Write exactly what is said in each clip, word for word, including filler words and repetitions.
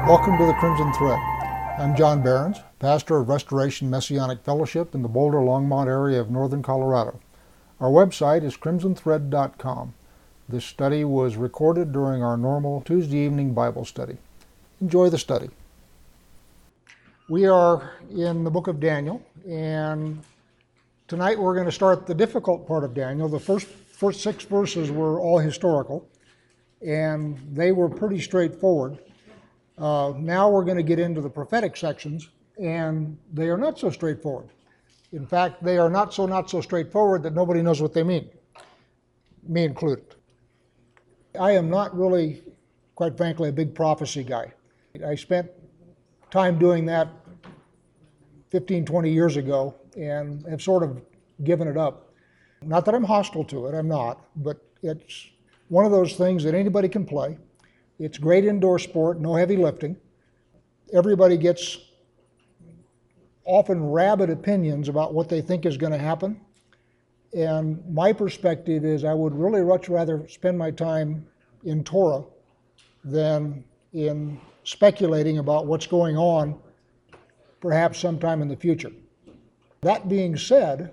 Welcome to the Crimson Thread. I'm John Behrens, pastor of Restoration Messianic Fellowship in the Boulder-Longmont area of northern Colorado. Our website is crimson thread dot com. This study was recorded during our normal Tuesday evening Bible study. Enjoy the study. We are in the book of Daniel, and tonight we're going to start the difficult part of Daniel. The first, first six verses were all historical, and they were pretty straightforward. Uh, now we're going to get into the prophetic sections, and they are not so straightforward. In fact, they are not so not so straightforward that nobody knows what they mean, me included. I am not really, quite frankly, a big prophecy guy. I spent time doing that fifteen, twenty years ago and have sort of given it up. Not that I'm hostile to it, I'm not, but it's one of those things that anybody can play. It's great indoor sport, no heavy lifting. Everybody gets often rabid opinions about what they think is going to happen. And my perspective is I would really much rather spend my time in Torah than in speculating about what's going on perhaps sometime in the future. That being said,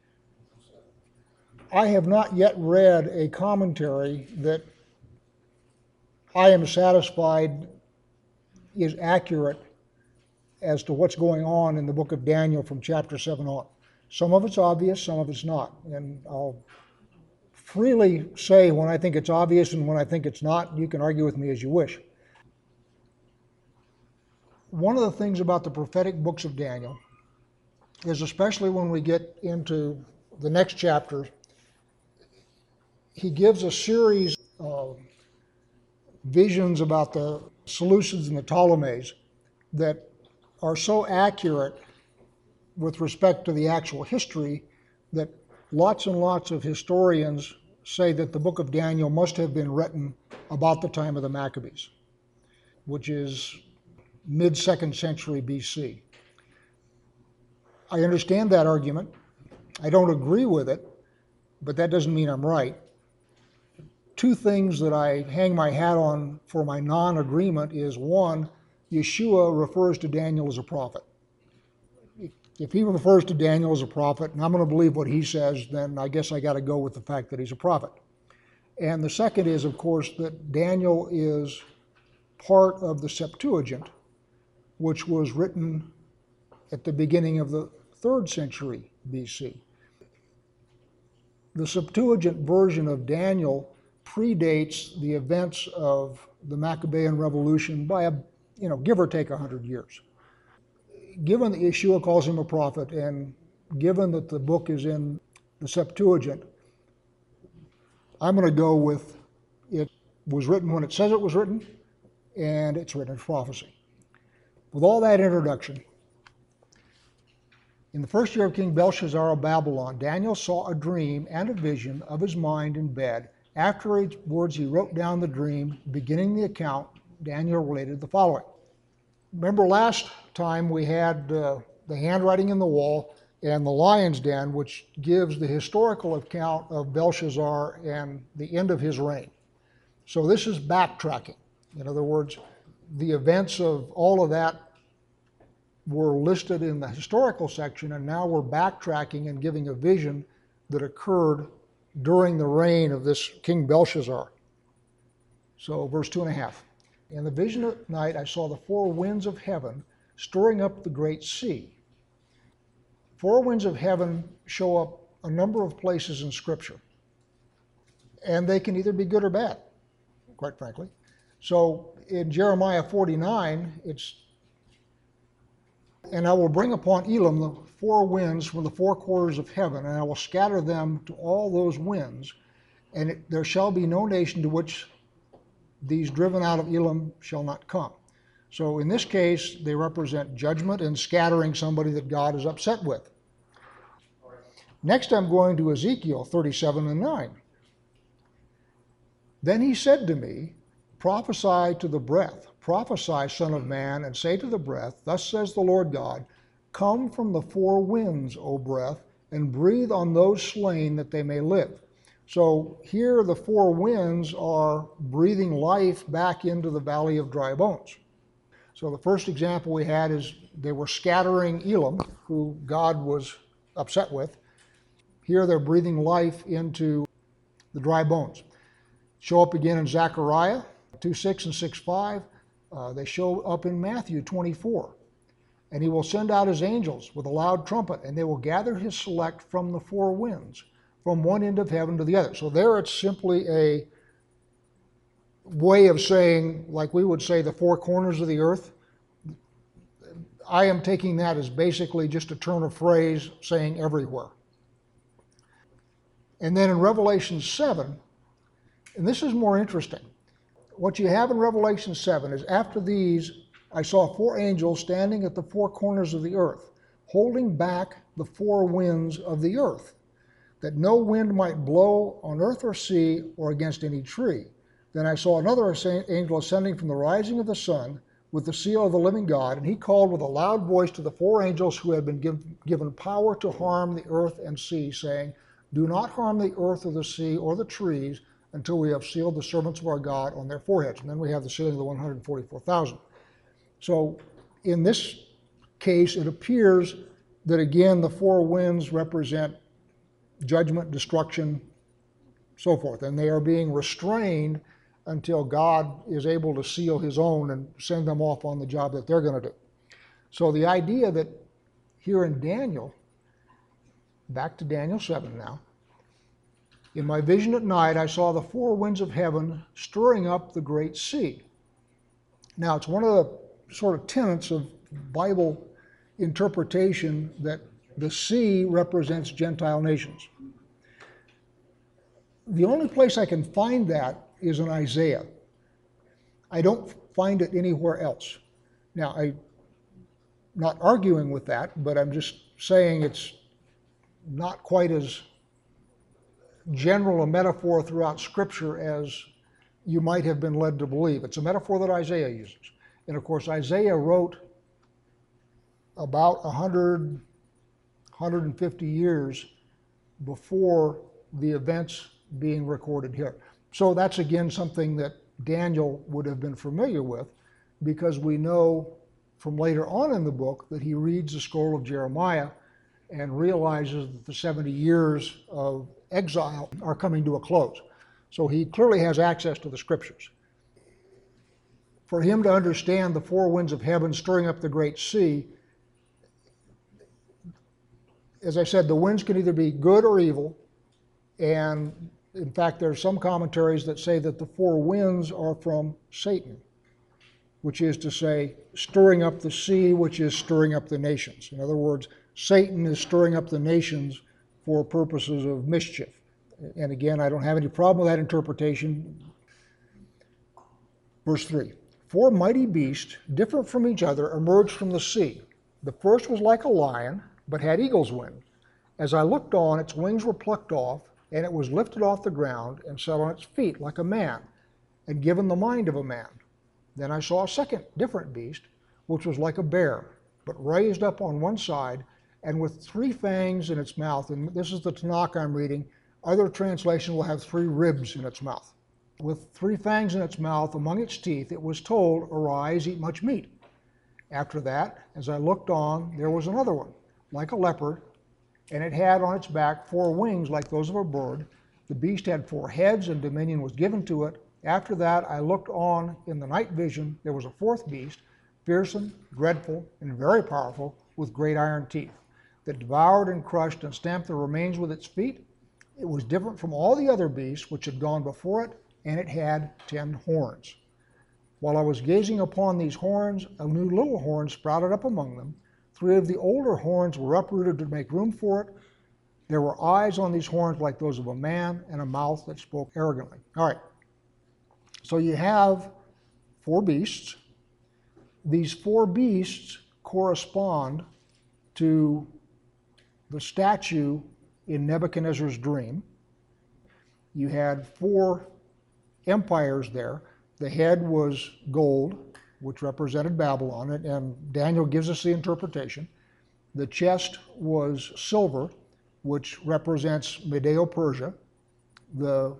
I have not yet read a commentary that I am satisfied is accurate as to what's going on in the book of Daniel from chapter seven on. Some of it's obvious, some of it's not. And I'll freely say when I think it's obvious and when I think it's not. You can argue with me as you wish. One of the things about the prophetic books of Daniel is, especially when we get into the next chapter, he gives a series of visions about the Seleucids and the Ptolemies that are so accurate with respect to the actual history that lots and lots of historians say that the book of Daniel must have been written about the time of the Maccabees, which is mid-second century B C. I understand that argument. I don't agree with it, but that doesn't mean I'm right. Two things that I hang my hat on for my non-agreement is, one, Yeshua refers to Daniel as a prophet. If he refers to Daniel as a prophet, and I'm going to believe what he says, then I guess I got to go with the fact that he's a prophet. And the second is, of course, that Daniel is part of the Septuagint, which was written at the beginning of the third century B C. The Septuagint version of Daniel predates the events of the Maccabean Revolution by a, you know, give or take a hundred years. Given that Yeshua calls him a prophet, and given that the book is in the Septuagint, I'm going to go with it was written when it says it was written, and it's written as prophecy. With all that introduction, in the first year of King Belshazzar of Babylon, Daniel saw a dream and a vision of his mind in bed. Afterwards, he wrote down the dream. Beginning the account, Daniel related the following. Remember last time we had uh, the handwriting in the wall and the lion's den, which gives the historical account of Belshazzar and the end of his reign. So this is backtracking. In other words, the events of all of that were listed in the historical section, and now we're backtracking and giving a vision that occurred during the reign of this King Belshazzar. So verse two and a half. In the vision at night I saw the four winds of heaven stirring up the great sea. Four winds of heaven show up a number of places in Scripture, and they can either be good or bad, quite frankly. So in Jeremiah forty-nine, it's, and I will bring upon Elam the four winds from the four quarters of heaven, and I will scatter them to all those winds, and it, there shall be no nation to which these driven out of Elam shall not come. So in this case, they represent judgment and scattering somebody that God is upset with. Next, I'm going to Ezekiel thirty-seven and nine. Then he said to me, prophesy to the breath, prophesy, son of man, and say to the breath, thus says the Lord God, come from the four winds, O breath, and breathe on those slain that they may live. So here the four winds are breathing life back into the valley of dry bones. So the first example we had is they were scattering Elam, who God was upset with. Here they're breathing life into the dry bones. Show up again in Zechariah two six and six five. Uh, they show up in Matthew twenty-four. And he will send out his angels with a loud trumpet, and they will gather his select from the four winds, from one end of heaven to the other. So there it's simply a way of saying, like we would say, the four corners of the earth. I am taking that as basically just a turn of phrase saying everywhere. And then in Revelation seven, and this is more interesting, what you have in Revelation seven is after these, I saw four angels standing at the four corners of the earth, holding back the four winds of the earth, that no wind might blow on earth or sea or against any tree. Then I saw another angel ascending from the rising of the sun with the seal of the living God, and he called with a loud voice to the four angels who had been give, given power to harm the earth and sea, saying, do not harm the earth or the sea or the trees until we have sealed the servants of our God on their foreheads. And then we have the sealing of the one hundred forty-four thousand. So in this case, it appears that again, the four winds represent judgment, destruction, so forth. And they are being restrained until God is able to seal his own and send them off on the job that they're going to do. So the idea that here in Daniel, back to Daniel seven now, in my vision at night, I saw the four winds of heaven stirring up the great sea. Now, it's one of the sort of tenets of Bible interpretation that the sea represents Gentile nations. The only place I can find that is in Isaiah. I don't find it anywhere else. Now, I'm not arguing with that, but I'm just saying it's not quite as general a metaphor throughout Scripture as you might have been led to believe. It's a metaphor that Isaiah uses. And of course, Isaiah wrote about one hundred, one hundred fifty years before the events being recorded here. So that's again something that Daniel would have been familiar with, because we know from later on in the book that he reads the scroll of Jeremiah and realizes that the seventy years of exile are coming to a close. So he clearly has access to the scriptures. For him to understand the four winds of heaven stirring up the great sea, as I said, the winds can either be good or evil. And in fact, there are some commentaries that say that the four winds are from Satan, which is to say, stirring up the sea, which is stirring up the nations. In other words, Satan is stirring up the nations for purposes of mischief. And again, I don't have any problem with that interpretation. Verse three, four mighty beasts, different from each other, emerged from the sea. The first was like a lion, but had eagle's wings. As I looked on, its wings were plucked off, and it was lifted off the ground and sat on its feet like a man, and given the mind of a man. Then I saw a second different beast, which was like a bear, but raised up on one side, and with three fangs in its mouth. And this is the Tanakh I'm reading. Other translations will have three ribs in its mouth. With three fangs in its mouth, among its teeth, it was told, arise, eat much meat. After that, as I looked on, there was another one, like a leopard, and it had on its back four wings like those of a bird. The beast had four heads, and dominion was given to it. After that, I looked on in the night vision. There was a fourth beast, fearsome, dreadful, and very powerful, with great iron teeth, that devoured and crushed and stamped the remains with its feet. It was different from all the other beasts which had gone before it, and it had ten horns. While I was gazing upon these horns, a new little horn sprouted up among them. Three of the older horns were uprooted to make room for it. There were eyes on these horns like those of a man, and a mouth that spoke arrogantly. All right. So you have four beasts. These four beasts correspond to the statue in Nebuchadnezzar's dream. You had four empires there. The head was gold, which represented Babylon, and Daniel gives us the interpretation. The chest was silver, which represents Medo-Persia. The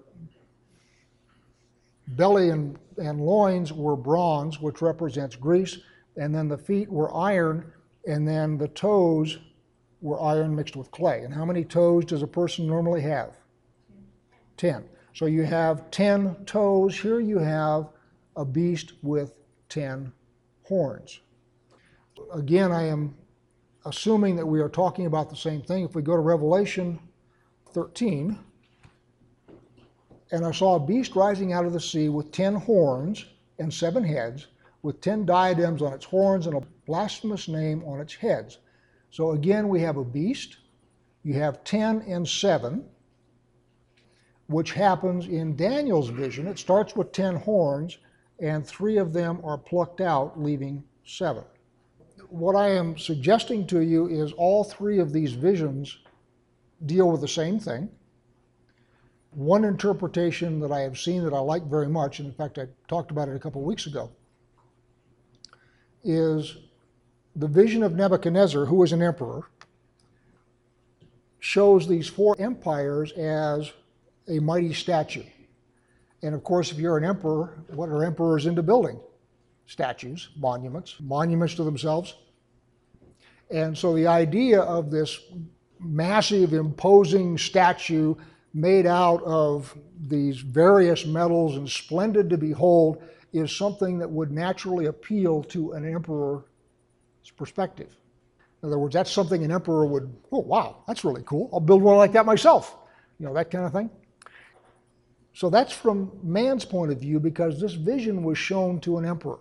belly and, and loins were bronze, which represents Greece, and then the feet were iron, and then the toes were iron mixed with clay. And how many toes does a person normally have? Ten. So you have ten toes. Here you have a beast with ten horns. Again, I am assuming that we are talking about the same thing. If we go to Revelation thirteen, and I saw a beast rising out of the sea with ten horns and seven heads, with ten diadems on its horns and a blasphemous name on its heads. So again, we have a beast. You have ten and seven, which happens in Daniel's vision. It starts with ten horns, and three of them are plucked out, leaving seven. What I am suggesting to you is all three of these visions deal with the same thing. One interpretation that I have seen that I like very much, and in fact I talked about it a couple of weeks ago, is the vision of Nebuchadnezzar, who was an emperor, shows these four empires as a mighty statue. And of course, if you're an emperor, what are emperors into building? Statues, monuments, monuments to themselves. And so the idea of this massive, imposing statue made out of these various metals and splendid to behold is something that would naturally appeal to an emperor's perspective. In other words, that's something an emperor would, oh, wow, that's really cool. I'll build one like that myself. You know, that kind of thing. So that's from man's point of view, because this vision was shown to an emperor.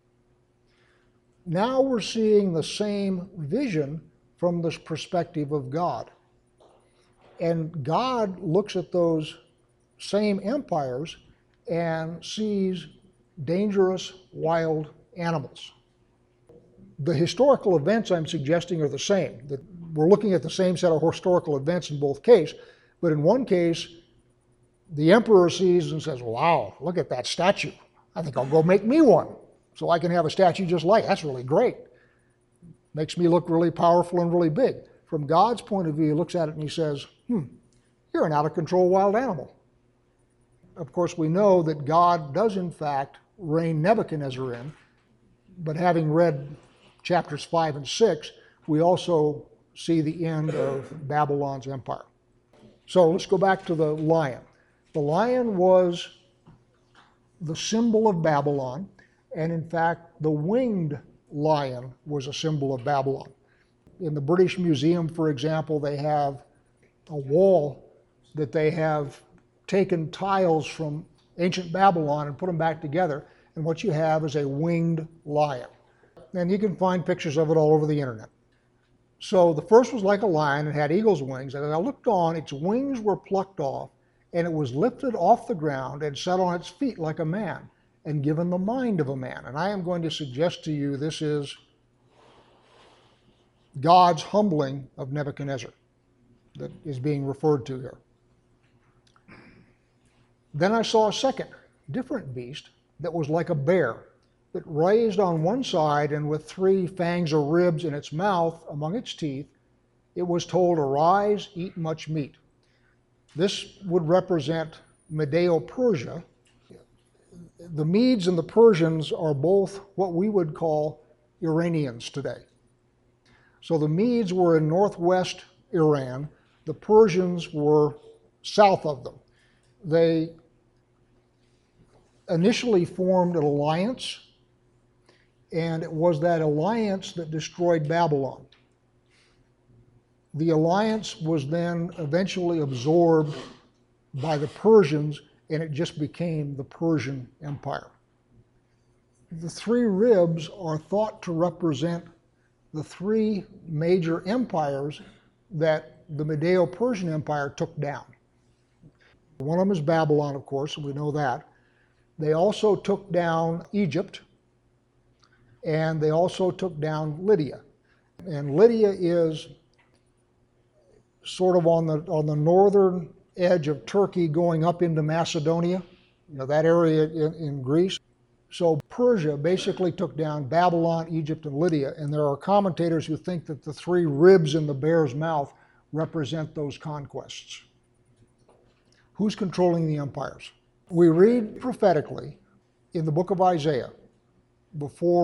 Now we're seeing the same vision from the perspective of God. And God looks at those same empires and sees dangerous, wild animals. The historical events I'm suggesting are the same. That we're looking at the same set of historical events in both cases, but in one case, the emperor sees and says, wow, look at that statue. I think I'll go make me one so I can have a statue just like it. That's really great. Makes me look really powerful and really big. From God's point of view, he looks at it and he says, hmm, you're an out-of-control wild animal. Of course, we know that God does in fact rein Nebuchadnezzar in, but having read chapters five and six, we also see the end of Babylon's empire. So let's go back to the lion. The lion was the symbol of Babylon, and in fact, the winged lion was a symbol of Babylon. In the British Museum, for example, they have a wall that they have taken tiles from ancient Babylon and put them back together, and what you have is a winged lion. And you can find pictures of it all over the internet. So the first was like a lion, it had eagle's wings, and as I looked on, its wings were plucked off, and it was lifted off the ground and set on its feet like a man, and given the mind of a man. And I am going to suggest to you this is God's humbling of Nebuchadnezzar that is being referred to here. Then I saw a second, different beast that was like a bear, that raised on one side and with three fangs or ribs in its mouth among its teeth, it was told, arise, eat much meat. This would represent Medo-Persia. The Medes and the Persians are both what we would call Iranians today. So the Medes were in northwest Iran. The Persians were south of them. They initially formed an alliance, and it was that alliance that destroyed Babylon. The alliance was then eventually absorbed by the Persians, and it just became the Persian Empire. The three ribs are thought to represent the three major empires that the Medo-Persian Empire took down. One of them is Babylon, of course, we know that. They also took down Egypt, and they also took down Lydia. And Lydia is sort of on the on the northern edge of Turkey going up into Macedonia, you know, that area in, in Greece. So Persia basically took down Babylon, Egypt, and Lydia, and there are commentators who think that the three ribs in the bear's mouth represent those conquests. Who's controlling the empires? We read prophetically in the book of Isaiah, before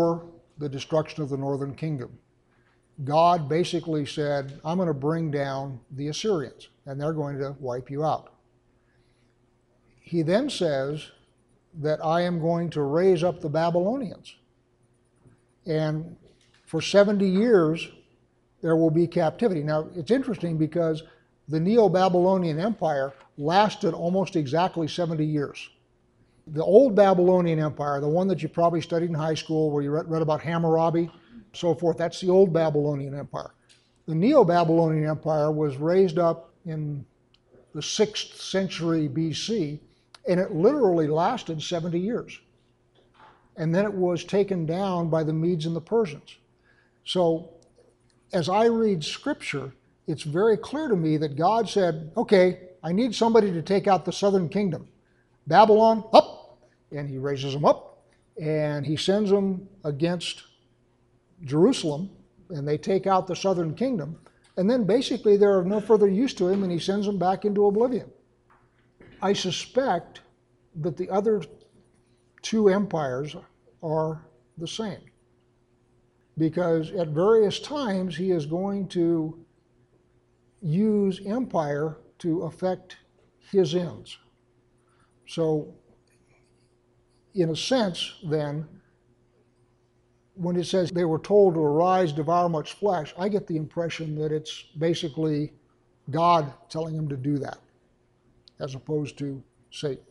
the destruction of the northern kingdom. God basically said, I'm going to bring down the Assyrians, and they're going to wipe you out. He then says that I am going to raise up the Babylonians. And for seventy years, there will be captivity. Now, it's interesting because the Neo-Babylonian Empire lasted almost exactly seventy years. The old Babylonian Empire, the one that you probably studied in high school where you read, read about Hammurabi, so forth, that's the old Babylonian Empire. The Neo-Babylonian Empire was raised up in the sixth century B C, and it literally lasted seventy years. And then it was taken down by the Medes and the Persians. So as I read Scripture, it's very clear to me that God said, okay, I need somebody to take out the southern kingdom. Babylon, up! And he raises them up, and he sends them against Jerusalem, and they take out the southern kingdom. And then basically they're of no further use to him, and he sends them back into oblivion. I suspect that the other two empires are the same, because at various times he is going to use empire to affect his ends. So in a sense then, when it says they were told to arise, devour much flesh, I get the impression that it's basically God telling them to do that, as opposed to Satan.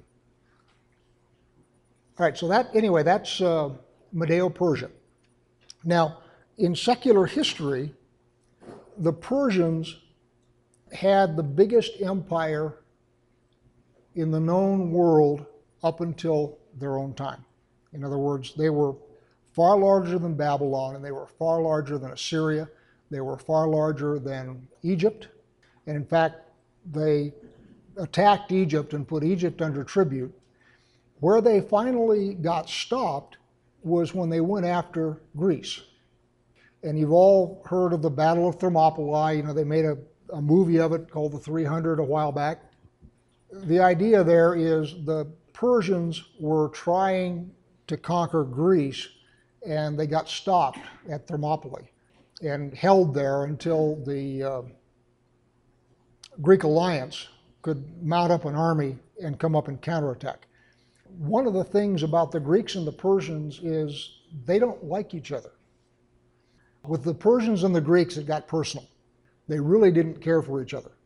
All right, so that, anyway, that's uh, Medo-Persia. Now, in secular history, the Persians had the biggest empire in the known world up until their own time. In other words, they were far larger than Babylon, and they were far larger than Assyria. They were far larger than Egypt. And in fact, they attacked Egypt and put Egypt under tribute. Where they finally got stopped was when they went after Greece. And you've all heard of the Battle of Thermopylae. You know, they made a, a movie of it called The three hundred a while back. The idea there is the Persians were trying to conquer Greece, and they got stopped at Thermopylae and held there until the uh, Greek alliance could mount up an army and come up and counterattack. One of the things about the Greeks and the Persians is they don't like each other. With the Persians and the Greeks, it got personal. They really didn't care for each other.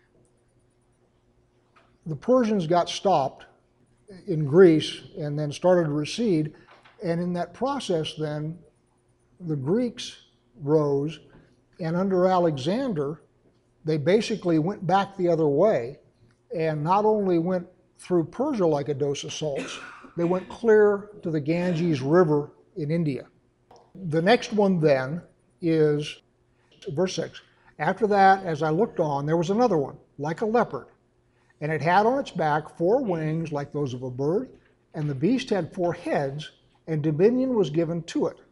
The Persians got stopped in Greece and then started to recede, and in that process then, the Greeks rose, and under Alexander, they basically went back the other way, and not only went through Persia like a dose of salts, they went clear to the Ganges River in India. The next one then is verse six. After that, as I looked on, there was another one, like a leopard, and it had on its back four wings like those of a bird, and the beast had four heads, and dominion was given to it.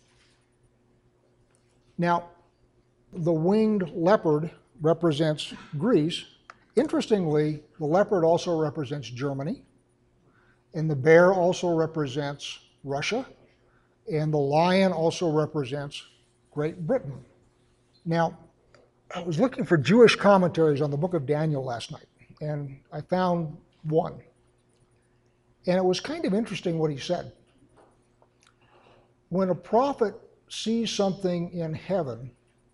Now, the winged leopard represents Greece. Interestingly, the leopard also represents Germany, and the bear also represents Russia, and the lion also represents Great Britain. Now, I was looking for Jewish commentaries on the book of Daniel last night, and I found one. And it was kind of interesting what he said. When a prophet sees something in heaven,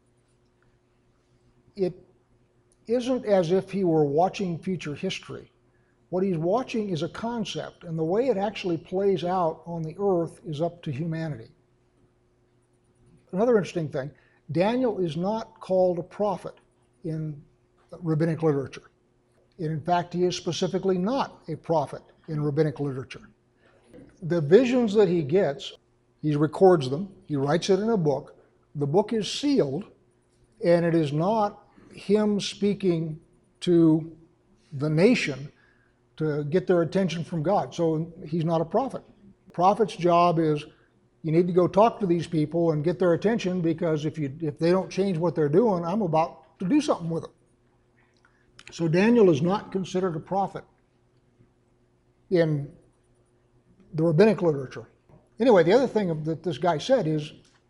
it isn't as if he were watching future history. What he's watching is a concept, and the way it actually plays out on the earth is up to humanity. Another interesting thing, Daniel is not called a prophet in rabbinic literature. And in fact, he is specifically not a prophet in rabbinic literature. The visions that he gets, he records them, he writes it in a book. The book is sealed, and it is not him speaking to the nation to get their attention from God. So he's not a prophet. Prophet's job is you need to go talk to these people and get their attention, because if you if they don't change what they're doing, I'm about to do something with them. So Daniel is not considered a prophet in the rabbinic literature. Anyway, the other thing that this guy said is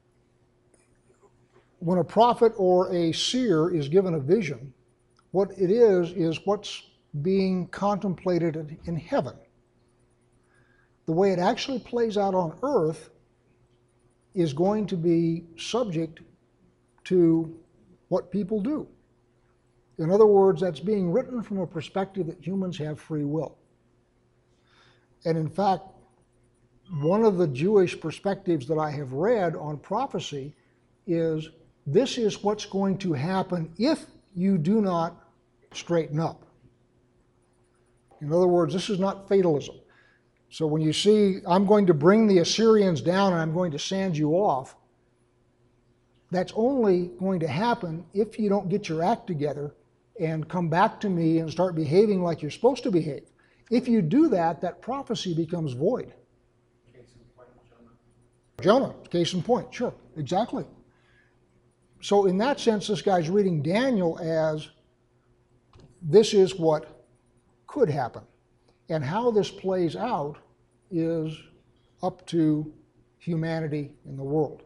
when a prophet or a seer is given a vision, what it is is what's being contemplated in heaven. The way it actually plays out on earth is going to be subject to what people do. In other words, that's being written from a perspective that humans have free will. And in fact, one of the Jewish perspectives that I have read on prophecy is this is what's going to happen if you do not straighten up. In other words, this is not fatalism. So when you see, I'm going to bring the Assyrians down and I'm going to sand you off, that's only going to happen if you don't get your act together and come back to me and start behaving like you're supposed to behave. If you do that, that prophecy becomes void. Case in point, Jonah. Jonah, case in point, sure, exactly. So in that sense, this guy's reading Daniel as this is what could happen. And how this plays out is up to humanity in the world.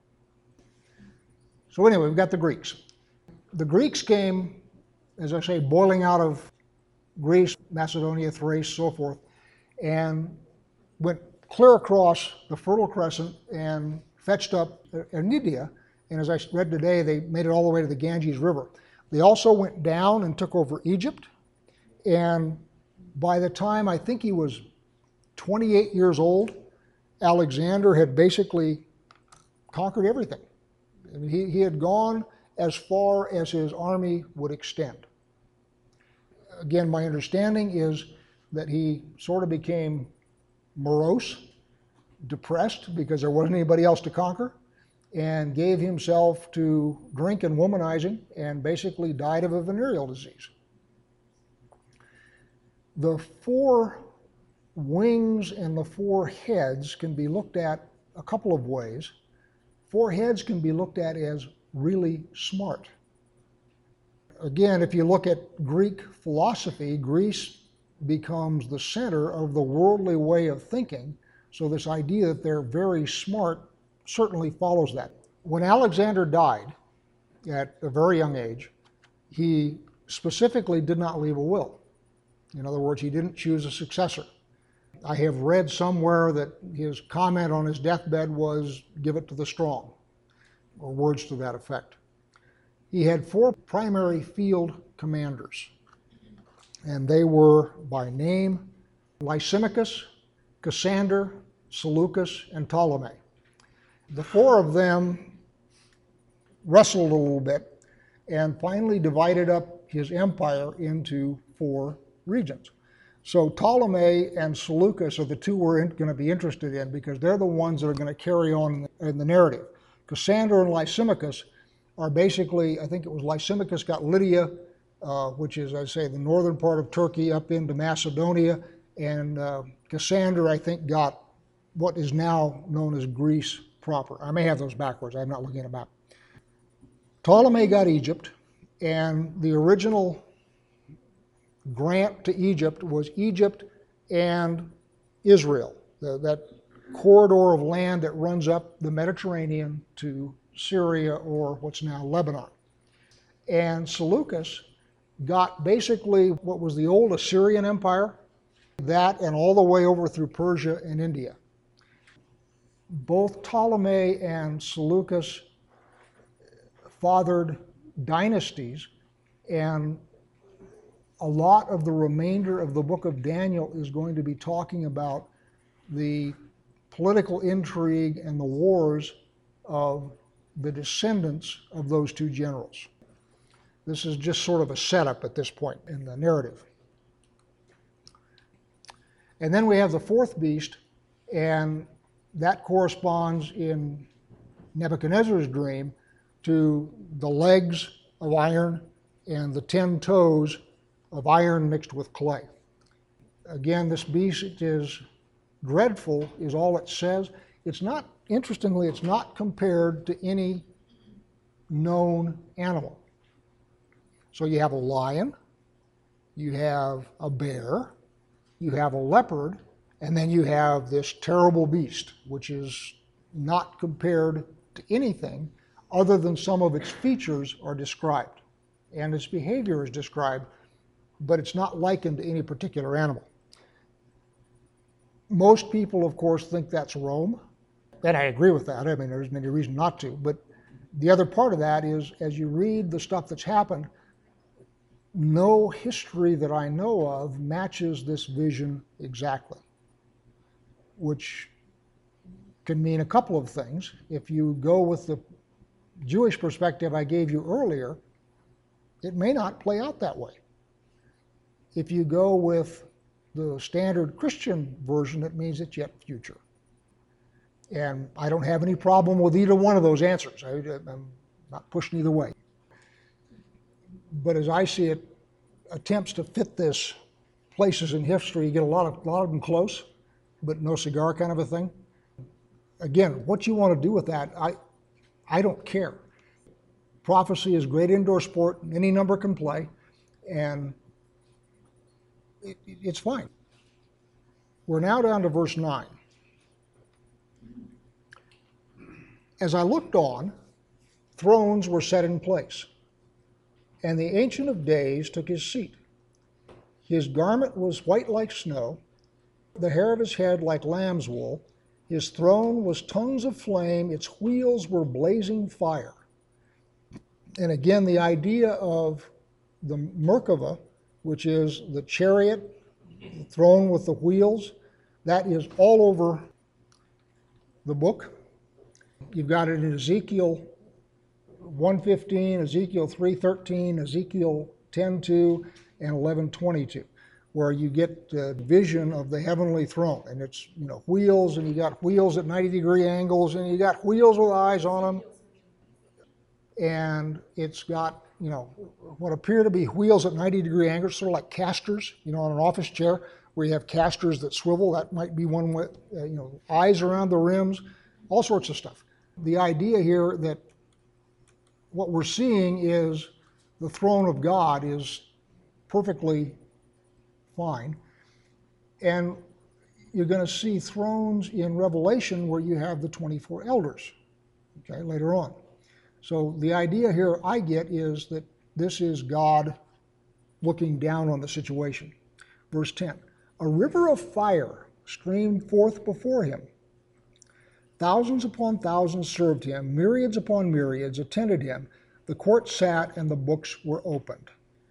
So anyway, we've got the Greeks. The Greeks came, as I say, boiling out of Greece, Macedonia, Thrace, so forth, and went clear across the Fertile Crescent and fetched up Enidia. And as I read today, they made it all the way to the Ganges River. They also went down and took over Egypt. And by the time I think he was twenty-eight years old, Alexander had basically conquered everything. I mean, he, he had gone as far as his army would extend. Again, my understanding is that he sort of became morose, depressed because there wasn't anybody else to conquer, and gave himself to drink and womanizing and basically died of a venereal disease. The four wings and the four heads can be looked at a couple of ways. Four heads can be looked at as really smart. Again, if you look at Greek philosophy, Greece becomes the center of the worldly way of thinking. So this idea that they're very smart certainly follows that. When Alexander died at a very young age, he specifically did not leave a will. In other words, he didn't choose a successor. I have read somewhere that his comment on his deathbed was, "Give it to the strong," or words to that effect. He had four primary field commanders, and they were by name Lysimachus, Cassander, Seleucus, and Ptolemy. The four of them wrestled a little bit and finally divided up his empire into four regions. So Ptolemy and Seleucus are the two we're going to be interested in because they're the ones that are going to carry on in the, in the narrative. Cassander and Lysimachus are basically, I think it was Lysimachus got Lydia, uh, which is, I say, the northern part of Turkey up into Macedonia, and uh, Cassander, I think, got what is now known as Greece proper. I may have those backwards. I'm not looking at a map. Ptolemy got Egypt, and the original grant to Egypt was Egypt and Israel, the, that corridor of land that runs up the Mediterranean to Syria or what's now Lebanon. And Seleucus got basically what was the old Assyrian Empire, that and all the way over through Persia and India. Both Ptolemy and Seleucus fathered dynasties, and a lot of the remainder of the book of Daniel is going to be talking about the political intrigue and the wars of the descendants of those two generals. This is just sort of a setup at this point in the narrative. And then we have the fourth beast, and that corresponds in Nebuchadnezzar's dream to the legs of iron and the ten toes of iron mixed with clay. Again, this beast is dreadful, is all it says. It's not, interestingly, it's not compared to any known animal. So you have a lion, you have a bear, you have a leopard, And then you have this terrible beast, which is not compared to anything other than some of its features are described and its behavior is described, but it's not likened to any particular animal. Most people, of course, think that's Rome, and I agree with that. I mean, there's many reasons not to, but the other part of that is, as you read the stuff that's happened, no history that I know of matches this vision exactly, which can mean a couple of things. If you go with the Jewish perspective I gave you earlier, it may not play out that way. If you go with the standard Christian version, it means it's yet future. And I don't have any problem with either one of those answers. I, I'm not pushing either way. But as I see it, attempts to fit this places in history, you get a lot of, a lot of them close, but no cigar kind of a thing. Again, what you want to do with that, I, I don't care. Prophecy is a great indoor sport. Any number can play, and it, it's fine. We're now down to verse nine. As I looked on, thrones were set in place, and the Ancient of Days took his seat. His garment was white like snow, the hair of his head like lamb's wool. His throne was tongues of flame, its wheels were blazing fire. And again, the idea of the Merkava, which is the chariot, the throne with the wheels, that is all over the book. You've got it in Ezekiel one fifteen, Ezekiel three thirteen, Ezekiel ten two, and eleven twenty-two, where you get the vision of the heavenly throne. And it's, you know, wheels, and you got wheels at ninety degree angles, and you got wheels with eyes on them. And it's got, you know, what appear to be wheels at ninety degree angles, sort of like casters, you know, on an office chair where you have casters that swivel. That might be one with, uh, you know, eyes around the rims, all sorts of stuff. The idea here that what we're seeing is the throne of God is perfectly fine. And you're going to see thrones in Revelation where you have the twenty-four elders, okay, later on. So the idea here I get is that this is God looking down on the situation. Verse ten, a river of fire streamed forth before him. Thousands upon thousands served him, myriads upon myriads attended him. The court sat and the books were opened.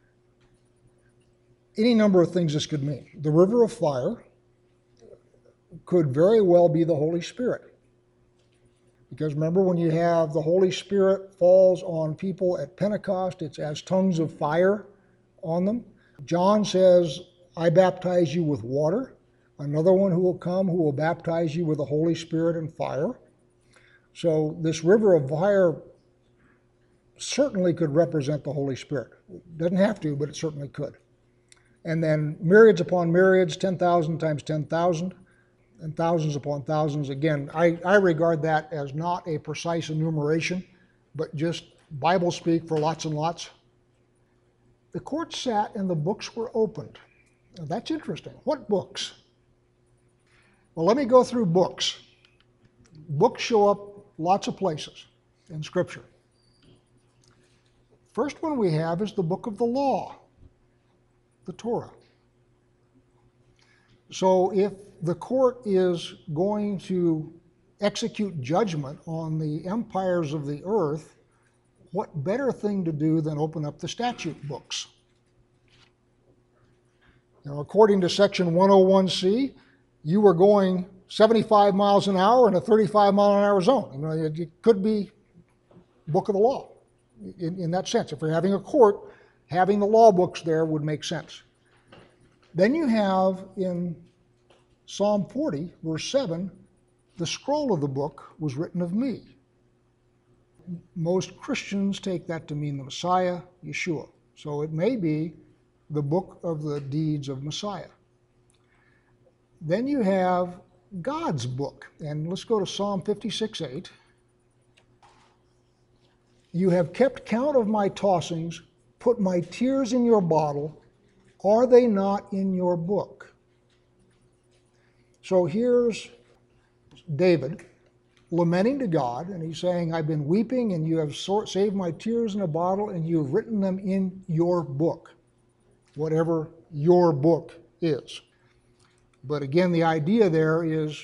Any number of things this could mean. The river of fire could very well be the Holy Spirit. Because remember, when you have the Holy Spirit falls on people at Pentecost, it's as tongues of fire on them. John says, I baptize you with water. Another one who will come who will baptize you with the Holy Spirit and fire. So this river of fire certainly could represent the Holy Spirit. It doesn't have to, but it certainly could. And then myriads upon myriads, ten thousand times ten thousand, and thousands upon thousands. Again, I, I regard that as not a precise enumeration, but just Bible speak for lots and lots. The court sat and the books were opened. Now, that's interesting. What books? Well, let me go through books. Books show up lots of places in Scripture. First one we have is the book of the law, the Torah. So if the court is going to execute judgment on the empires of the earth, what better thing to do than open up the statute books? Now, according to section one oh one C, you were going seventy-five miles an hour in a thirty-five mile an hour zone. You know, it could be book of the law in, in that sense. If you're having a court, having the law books there would make sense. Then you have in Psalm forty, verse seven, the scroll of the book was written of me. Most Christians take that to mean the Messiah, Yeshua. So it may be the book of the deeds of Messiah. Then you have God's book. And let's go to Psalm fifty-six eight. You have kept count of my tossings, put my tears in your bottle. Are they not in your book? So here's David lamenting to God, and he's saying, I've been weeping, and you have saved my tears in a bottle, and you have written them in your book, whatever your book is. But again, the idea there is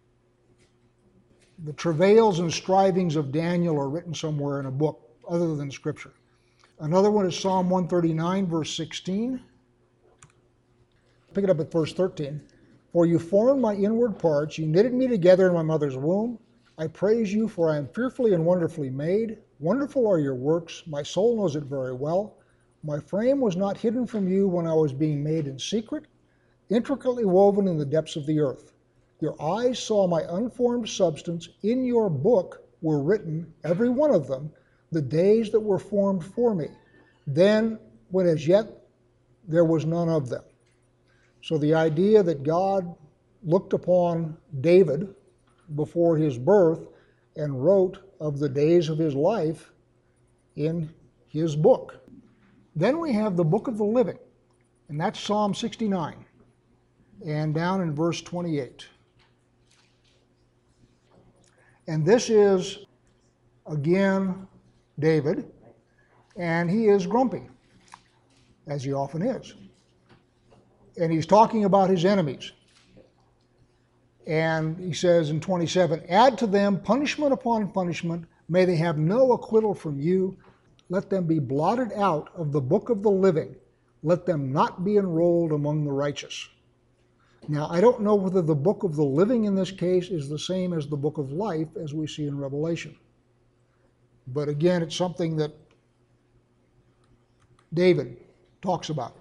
the travails and strivings of Daniel are written somewhere in a book other than Scripture. Another one is Psalm one thirty-nine, verse sixteen. Pick it up at verse thirteen. For you formed my inward parts, you knitted me together in my mother's womb. I praise you, for I am fearfully and wonderfully made. Wonderful are your works, my soul knows it very well. My frame was not hidden from you when I was being made in secret, intricately woven in the depths of the earth. Your eyes saw my unformed substance. In your book were written, every one of them, the days that were formed for me. Then, when as yet there was none of them. So the idea that God looked upon David before his birth and wrote of the days of his life in his book. Then we have the book of the living, and that's Psalm sixty-nine, and down in verse twenty-eight. And this is, again, David, and he is grumpy, as he often is. And he's talking about his enemies. And he says in twenty-seven, add to them punishment upon punishment. May they have no acquittal from you. Let them be blotted out of the book of the living. Let them not be enrolled among the righteous. Now, I don't know whether the book of the living in this case is the same as the book of life as we see in Revelation. But again, it's something that David talks about.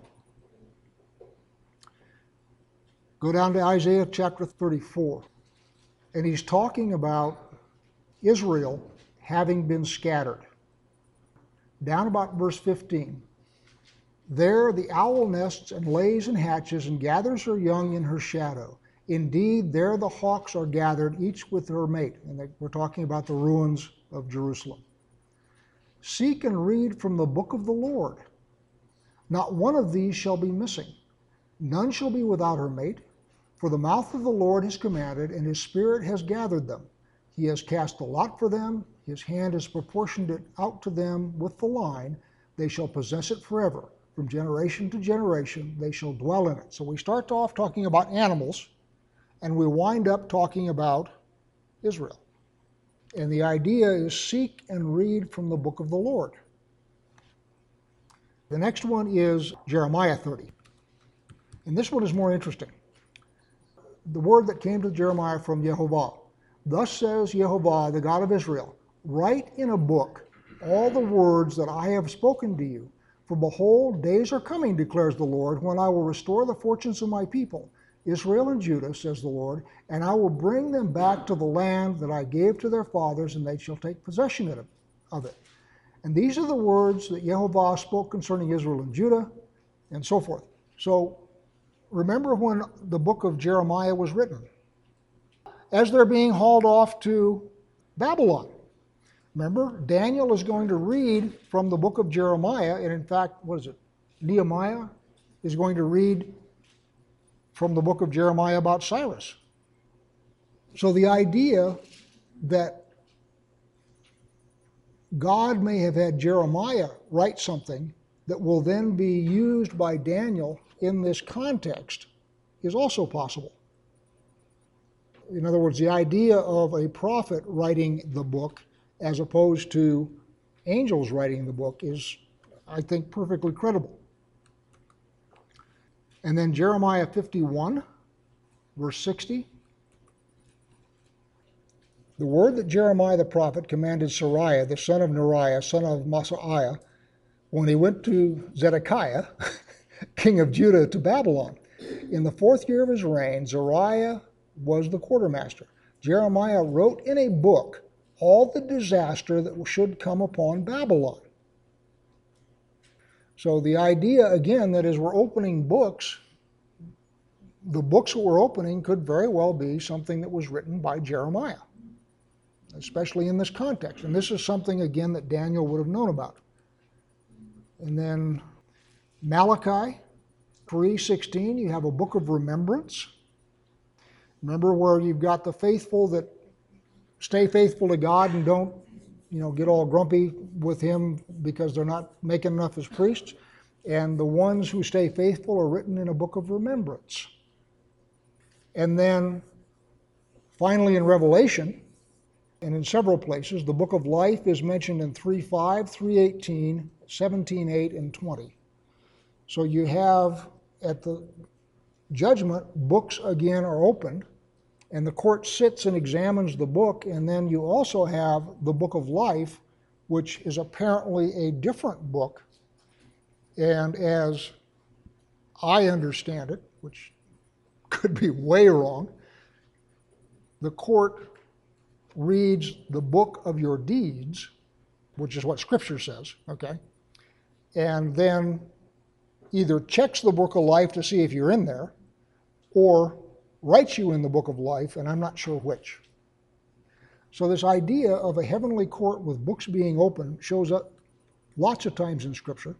Go down to Isaiah chapter thirty-four, and he's talking about Israel having been scattered. Down about verse fifteen. There the owl nests and lays and hatches and gathers her young in her shadow. Indeed, there the hawks are gathered, each with her mate. And we're talking about the ruins of Jerusalem. Seek and read from the book of the Lord. Not one of these shall be missing. None shall be without her mate. For the mouth of the Lord has commanded, and his spirit has gathered them. He has cast the lot for them. His hand has proportioned it out to them with the line. They shall possess it forever. From generation to generation, they shall dwell in it. So we start off talking about animals, and we wind up talking about Israel. And the idea is seek and read from the book of the Lord. The next one is Jeremiah thirty. And this one is more interesting. The word that came to Jeremiah from Yehovah. Thus says Yehovah, the God of Israel, write in a book all the words that I have spoken to you. For behold, days are coming, declares the Lord, when I will restore the fortunes of my people, Israel and Judah, says the Lord, and I will bring them back to the land that I gave to their fathers, and they shall take possession of it. And these are the words that Yehovah spoke concerning Israel and Judah, and so forth. So remember when the book of Jeremiah was written, as they're being hauled off to Babylon. Remember, Daniel is going to read from the book of Jeremiah, and in fact, what is it? Nehemiah is going to read from the book of Jeremiah about Cyrus. So the idea that God may have had Jeremiah write something that will then be used by Daniel in this context is also possible. In other words, the idea of a prophet writing the book as opposed to angels writing the book is, I think, perfectly credible. And then Jeremiah fifty-one, verse sixty. The word that Jeremiah the prophet commanded Seraiah, the son of Neriah, son of Maaseiah, when he went to Zedekiah, king of Judah, to Babylon. In the fourth year of his reign, Seraiah was the quartermaster. Jeremiah wrote in a book all the disaster that should come upon Babylon. So the idea, again, that as we're opening books, the books that we're opening could very well be something that was written by Jeremiah, especially in this context. And this is something, again, that Daniel would have known about. And then Malachi three sixteen, you have a book of remembrance. Remember where you've got the faithful that stay faithful to God and don't, you know, get all grumpy with him because they're not making enough as priests. And the ones who stay faithful are written in a book of remembrance. And then finally in Revelation, and in several places, the book of life is mentioned in three five, three eighteen, seventeen eight, and twenty. So you have at the judgment, books again are opened, and the court sits and examines the book, and then you also have the book of life, which is apparently a different book. And as I understand it, which could be way wrong, the court reads the book of your deeds, which is what Scripture says, okay, and then either checks the book of life to see if you're in there, or writes you in the book of life, and I'm not sure which. So this idea of a heavenly court with books being open shows up lots of times in Scripture.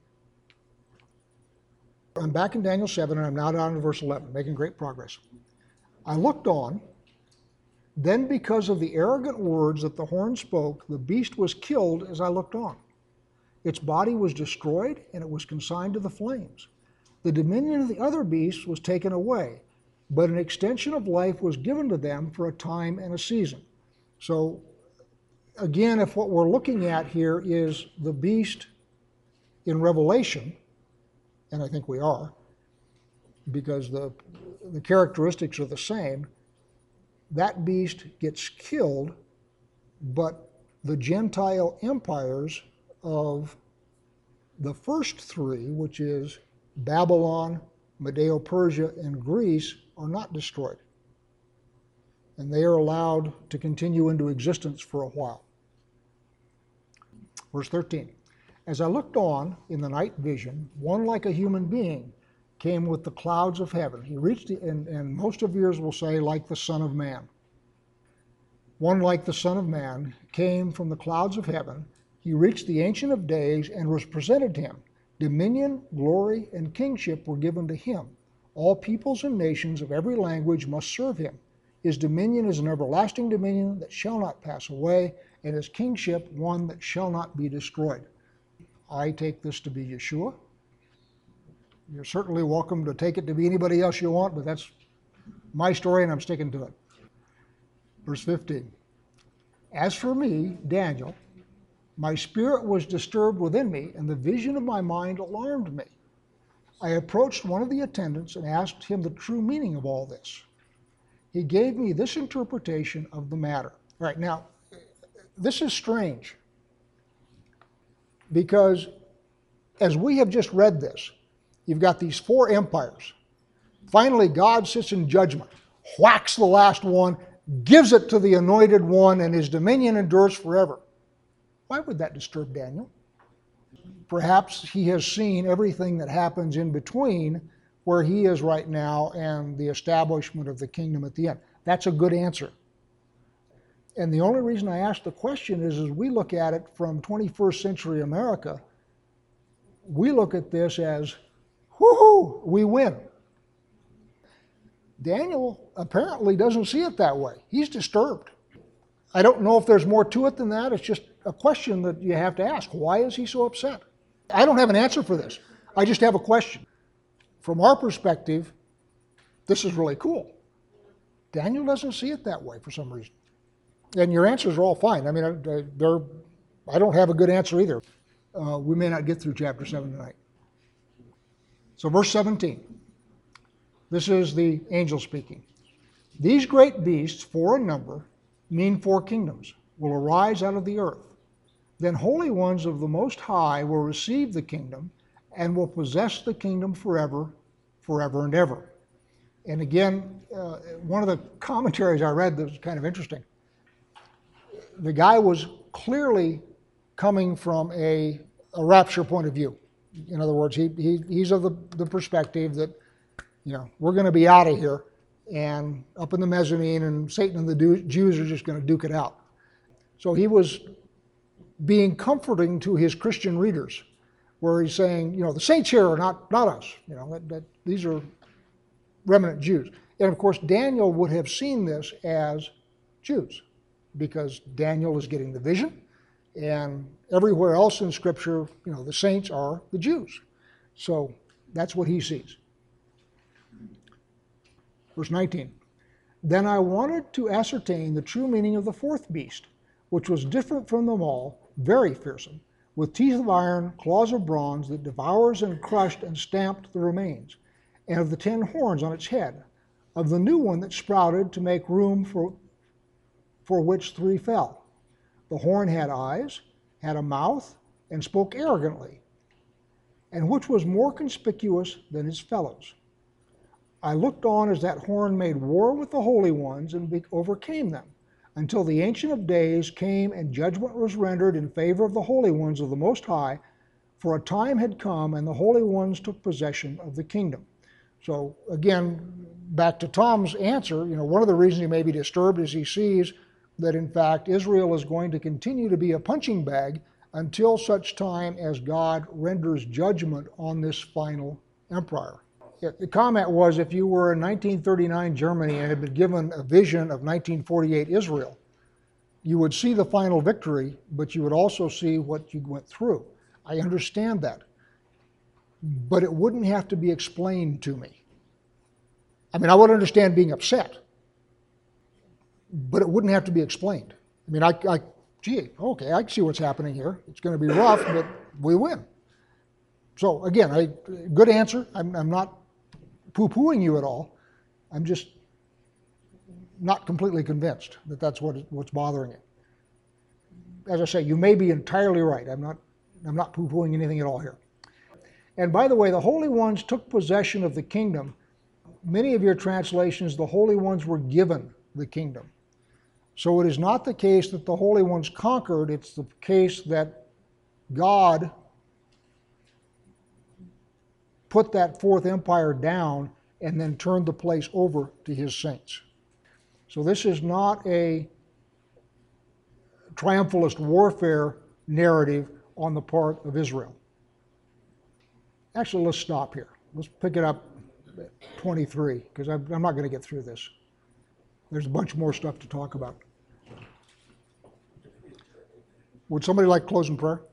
I'm back in Daniel seven, and I'm now down to verse eleven, making great progress. I looked on, then because of the arrogant words that the horn spoke, the beast was killed as I looked on. Its body was destroyed, and it was consigned to the flames. The dominion of the other beasts was taken away, but an extension of life was given to them for a time and a season. So, again, if what we're looking at here is the beast in Revelation, and I think we are, because the, the characteristics are the same, that beast gets killed, but the Gentile empires of the first three, which is Babylon, Medo-Persia, and Greece, are not destroyed. And they are allowed to continue into existence for a while. Verse thirteen. As I looked on in the night vision, one like a human being came with the clouds of heaven. He reached, the, and, and most of yours will say, like the Son of Man. One like the Son of Man came from the clouds of heaven. He reached the Ancient of Days and was presented to him. Dominion, glory, and kingship were given to him. All peoples and nations of every language must serve him. His dominion is an everlasting dominion that shall not pass away, and his kingship one that shall not be destroyed. I take this to be Yeshua. You're certainly welcome to take it to be anybody else you want, but that's my story and I'm sticking to it. Verse fifteen. As for me, Daniel, my spirit was disturbed within me, and the vision of my mind alarmed me. I approached one of the attendants and asked him the true meaning of all this. He gave me this interpretation of the matter. All right, now, this is strange, because as we have just read this, you've got these four empires. Finally, God sits in judgment, whacks the last one, gives it to the anointed one, and his dominion endures forever. Why would that disturb Daniel? Perhaps he has seen everything that happens in between where he is right now and the establishment of the kingdom at the end. That's a good answer. And the only reason I ask the question is, as we look at it from twenty-first century America, we look at this as, whoo-hoo, we win. Daniel apparently doesn't see it that way. He's disturbed. I don't know if there's more to it than that. It's just a question that you have to ask. Why is he so upset? I don't have an answer for this. I just have a question. From our perspective, this is really cool. Daniel doesn't see it that way for some reason. And your answers are all fine. I mean, they're, I don't have a good answer either. Uh, we may not get through chapter seven tonight. So verse seventeen. This is the angel speaking. These great beasts, four in number, mean four kingdoms, will arise out of the earth. Then holy ones of the Most High will receive the kingdom and will possess the kingdom forever, forever and ever. And again, uh, one of the commentaries I read that was kind of interesting, the guy was clearly coming from a, a rapture point of view. In other words, he, he he's of the, the perspective that, you know, we're going to be out of here and up in the mezzanine, and Satan and the Jews are just going to duke it out. So he was being comforting to his Christian readers, where he's saying, you know, the saints here are not, not us. You know, that, that these are remnant Jews. And of course, Daniel would have seen this as Jews, because Daniel is getting the vision, and everywhere else in Scripture, you know, the saints are the Jews. So that's what he sees. Verse nineteen. Then I wanted to ascertain the true meaning of the fourth beast, which was different from them all, very fearsome, with teeth of iron, claws of bronze, that devours and crushed and stamped the remains, and of the ten horns on its head, of the new one that sprouted to make room for, for which three fell. The horn had eyes, had a mouth, and spoke arrogantly, and which was more conspicuous than his fellows. I looked on as that horn made war with the holy ones and overcame them, until the Ancient of Days came and judgment was rendered in favor of the holy ones of the Most High, for a time had come and the holy ones took possession of the kingdom. So again, back to Tom's answer, you know, one of the reasons he may be disturbed is he sees that in fact Israel is going to continue to be a punching bag until such time as God renders judgment on this final empire. The comment was, if you were in nineteen thirty-nine Germany and had been given a vision of nineteen forty-eight Israel, you would see the final victory, but you would also see what you went through. I understand that. But it wouldn't have to be explained to me. I mean, I would understand being upset, but it wouldn't have to be explained. I mean, I, I gee, okay, I see what's happening here. It's going to be rough, but we win. So again, I, good answer. I'm, I'm not poo-pooing you at all. I'm just not completely convinced that that's what what's bothering you. As I say, you may be entirely right. I'm not I'm not poo-pooing anything at all here. And by the way, the holy ones took possession of the kingdom. Many of your translations, the holy ones were given the kingdom. So it is not the case that the holy ones conquered. It's the case that God put that fourth empire down and then turned the place over to his saints. So this is not a triumphalist warfare narrative on the part of Israel. Actually, let's stop here. Let's pick it up at twenty-three, because I'm not going to get through this. There's a bunch more stuff to talk about. Would somebody like to close in prayer?